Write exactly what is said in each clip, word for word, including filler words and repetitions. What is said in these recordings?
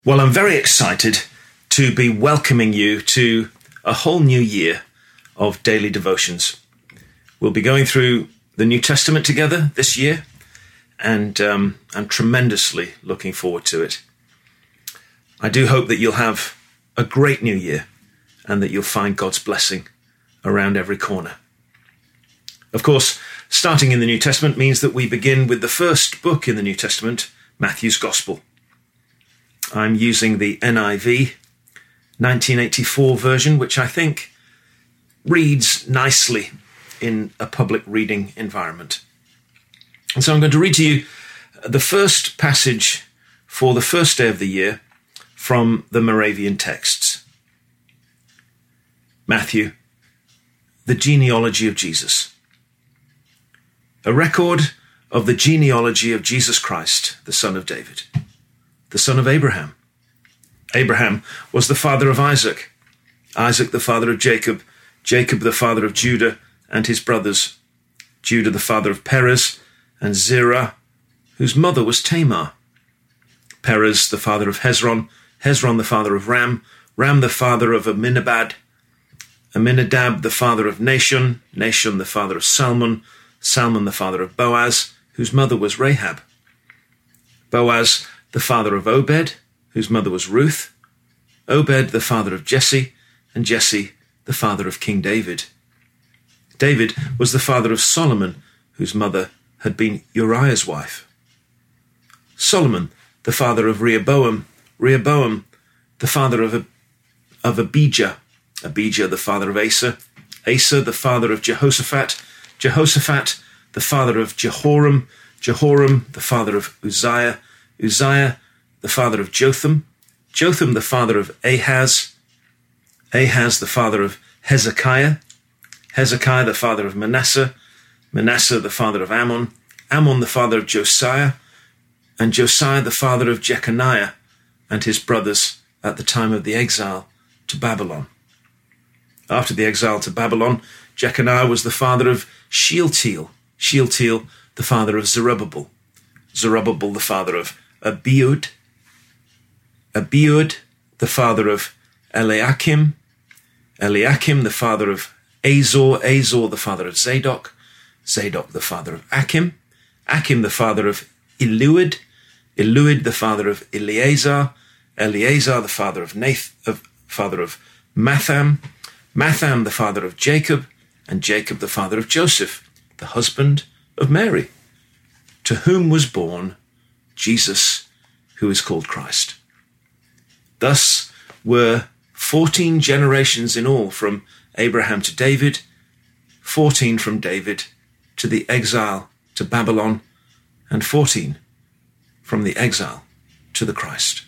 Well, I'm very excited to be welcoming you to a whole new year of daily devotions. We'll be going through the New Testament together this year, and um, I'm tremendously looking forward to it. I do hope that you'll have a great new year and that you'll find God's blessing around every corner. Of course, starting in the New Testament means that we begin with the first book in the New Testament, Matthew's Gospel. I'm using the N I V nineteen eighty-four version, which I think reads nicely in a public reading environment. And so I'm going to read to you the first passage for the first day of the year from the Moravian texts. Matthew, the genealogy of Jesus. A record of the genealogy of Jesus Christ, the son of David, the son of Abraham. Abraham was the father of Isaac, Isaac the father of Jacob, Jacob the father of Judah and his brothers, Judah the father of Perez and Zerah, whose mother was Tamar, Perez the father of Hezron, Hezron the father of Ram, Ram the father of Aminadab, Aminadab the father of Nahshon, Nahshon the father of Salmon, Salmon the father of Boaz, whose mother was Rahab, Boaz the father of Obed, whose mother was Ruth, Obed the father of Jesse, and Jesse the father of King David. David was the father of Solomon, whose mother had been Uriah's wife. Solomon the father of Rehoboam, Rehoboam the father of, of Abijah, Abijah the father of Asa, Asa the father of Jehoshaphat, Jehoshaphat the father of Jehoram, Jehoram the father of Uzziah, Uzziah, the father of Jotham, Jotham, the father of Ahaz, Ahaz, the father of Hezekiah, Hezekiah, the father of Manasseh, Manasseh, the father of Ammon, Ammon, the father of Josiah, and Josiah, the father of Jeconiah and his brothers at the time of the exile to Babylon. After the exile to Babylon, Jeconiah was the father of Shealtiel, Shealtiel, the father of Zerubbabel, Zerubbabel, the father of Abiud, Abiud, the father of Eliakim, Eliakim, the father of Azor, Azor, the father of Zadok, Zadok, the father of Achim, Achim, the father of Eliud, Eliud, the father of Eleazar, Eleazar, the father of Nath, of father of Matham, Matham, the father of Jacob, and Jacob, the father of Joseph, the husband of Mary, to whom was born Jesus, who is called Christ. Thus were fourteen generations in all from Abraham to David, fourteen from David to the exile to Babylon, and fourteen from the exile to the Christ.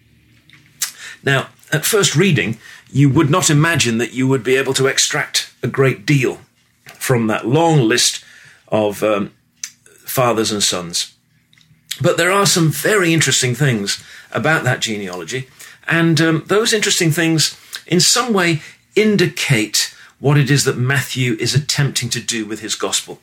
Now, at first reading, you would not imagine that you would be able to extract a great deal from that long list of um, fathers and sons. But there are some very interesting things about that genealogy, and um, those interesting things in some way indicate what it is that Matthew is attempting to do with his gospel.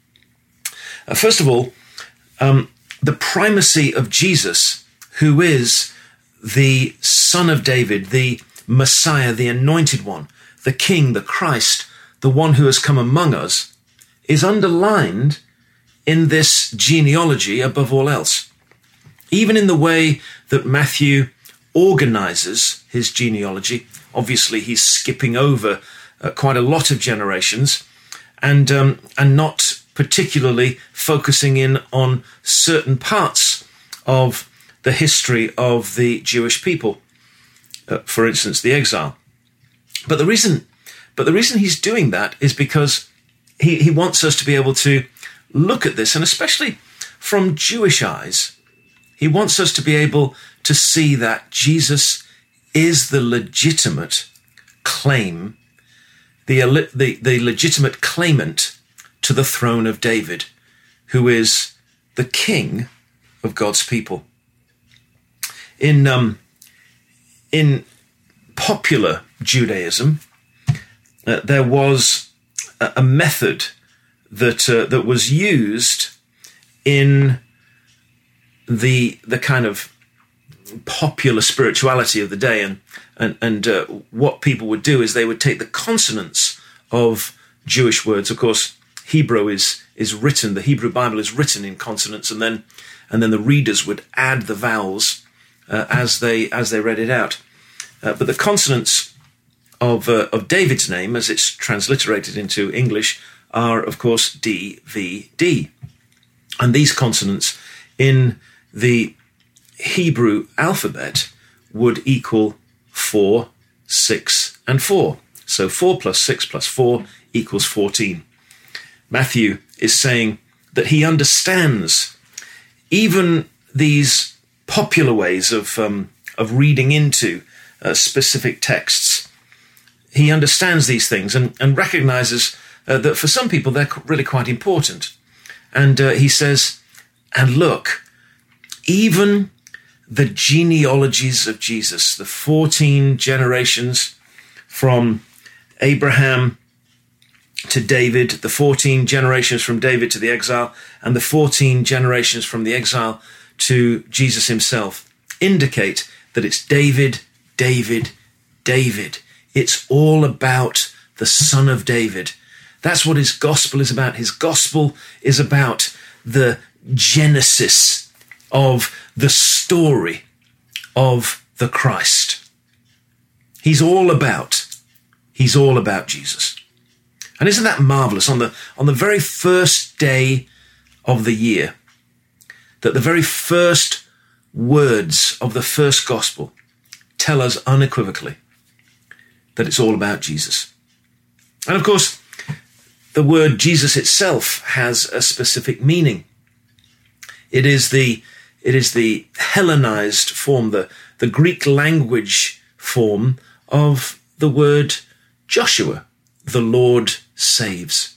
Uh, first of all, um, the primacy of Jesus, who is the Son of David, the Messiah, the Anointed One, the King, the Christ, the one who has come among us, is underlined in this genealogy above all else. Even in the way that Matthew organizes his genealogy, obviously he's skipping over uh, quite a lot of generations and um, and not particularly focusing in on certain parts of the history of the Jewish people, uh, for instance, the exile. But the reason, but the reason he's doing that is because he, he wants us to be able to look at this, and especially from Jewish eyes, he wants us to be able to see that Jesus is the legitimate claim, the, the, the legitimate claimant to the throne of David, who is the king of God's people. In, um, in popular Judaism, uh, there was a, a method that uh, that was used in the the kind of popular spirituality of the day. And, and, and uh, what people would do is they would take the consonants of Jewish words. Of course, Hebrew is, is written, the Hebrew Bible is written in consonants, and then, and then the readers would add the vowels uh, as they, as they read it out. Uh, but the consonants of, uh, of David's name, as it's transliterated into English, are, of course, D, V, D. And these consonants in the Hebrew alphabet would equal four, six, and four. So four plus six plus four equals fourteen. Matthew is saying that he understands even these popular ways of, um, of reading into uh, specific texts. He understands these things and, and recognizes uh, that for some people they're really quite important. And uh, he says, and look, even the genealogies of Jesus, the fourteen generations from Abraham to David, the fourteen generations from David to the exile, and the fourteen generations from the exile to Jesus himself, indicate that it's David, David, David. It's all about the Son of David. That's what his gospel is about. His gospel is about the genesis of the story of the Christ. He's all about, he's all about Jesus. And isn't that marvelous? On the, on the very first day of the year, that the very first words of the first gospel tell us unequivocally that it's all about Jesus. And of course, the word Jesus itself has a specific meaning. It is the, it is the Hellenized form, the, the Greek language form of the word Joshua, the Lord saves.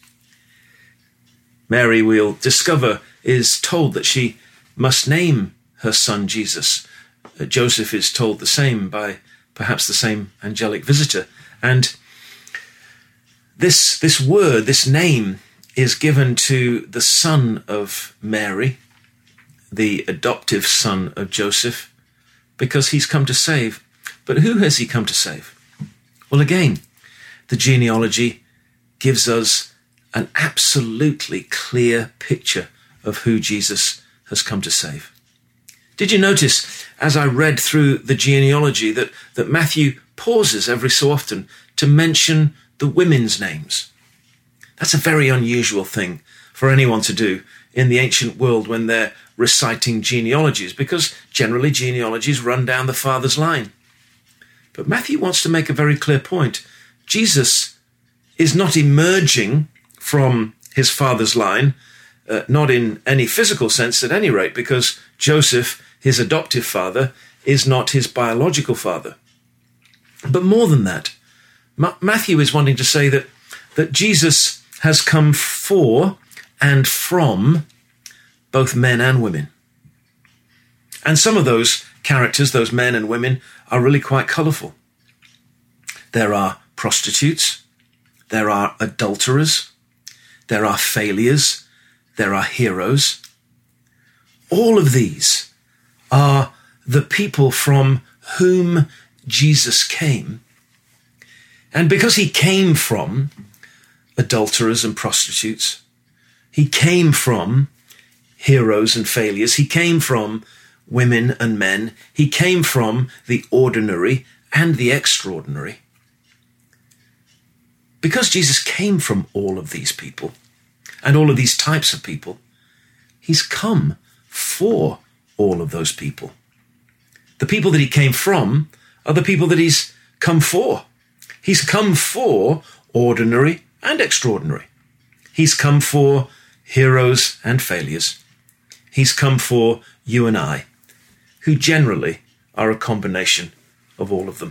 Mary, we'll discover, is told that she must name her son Jesus. Uh, Joseph is told the same by perhaps the same angelic visitor. And this, this word, this name, is given to the son of Mary, the adoptive son of Joseph, because he's come to save. But who has he come to save? Well, again, the genealogy gives us an absolutely clear picture of who Jesus has come to save. Did you notice, as I read through the genealogy, that, that Matthew pauses every so often to mention the women's names? That's a very unusual thing for anyone to do in the ancient world when they're reciting genealogies, because generally genealogies run down the father's line. But Matthew wants to make a very clear point. Jesus is not emerging from his father's line, uh, not in any physical sense at any rate, because Joseph, his adoptive father, is not his biological father. But more than that, Ma- Matthew is wanting to say that, that Jesus has come for and from both men and women. And some of those characters, those men and women, are really quite colourful. There are prostitutes, there are adulterers, there are failures, there are heroes. All of these are the people from whom Jesus came. And because he came from adulterers and prostitutes, he came from heroes and failures, he came from women and men, he came from the ordinary and the extraordinary. Because Jesus came from all of these people and all of these types of people, he's come for all of those people. The people that he came from are the people that he's come for. He's come for ordinary and extraordinary. He's come for heroes and failures. He's come for you and I, who generally are a combination of all of them.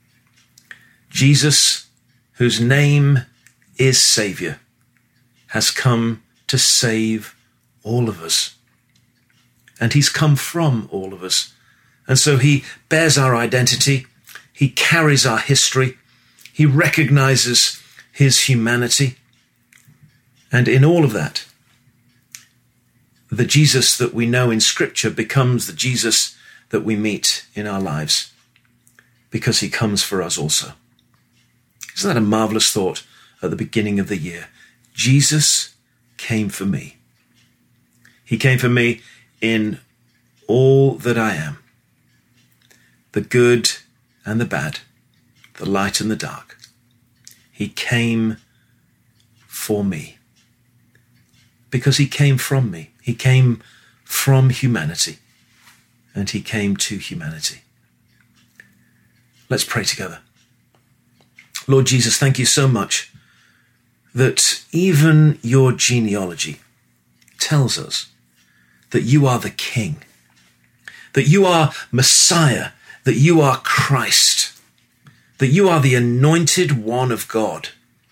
Jesus, whose name is Saviour, has come to save all of us. And he's come from all of us. And so he bears our identity. He carries our history. He recognizes his humanity. And in all of that, the Jesus that we know in Scripture becomes the Jesus that we meet in our lives, because he comes for us also. Isn't that a marvelous thought at the beginning of the year? Jesus came for me. He came for me in all that I am, the good and the bad, the light and the dark. He came for me because he came from me. He came from humanity, and he came to humanity. Let's pray together. Lord Jesus, thank you so much that even your genealogy tells us that you are the King, that you are Messiah, that you are Christ, that you are the anointed one of God.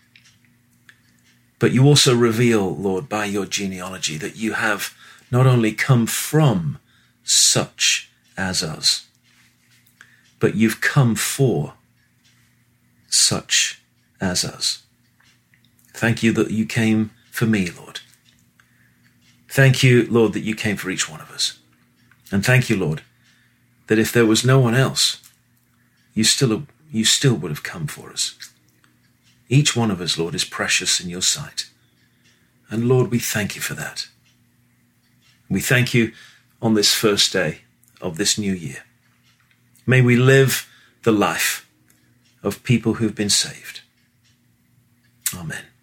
But you also reveal, Lord, by your genealogy that you have not only come from such as us, but you've come for such as us. Thank you that you came for me, Lord. Thank you, Lord, that you came for each one of us. And thank you, Lord, that if there was no one else, you still, you still would have come for us. Each one of us, Lord, is precious in your sight. And Lord, we thank you for that. We thank you on this first day of this new year. May we live the life of people who've been saved. Amen.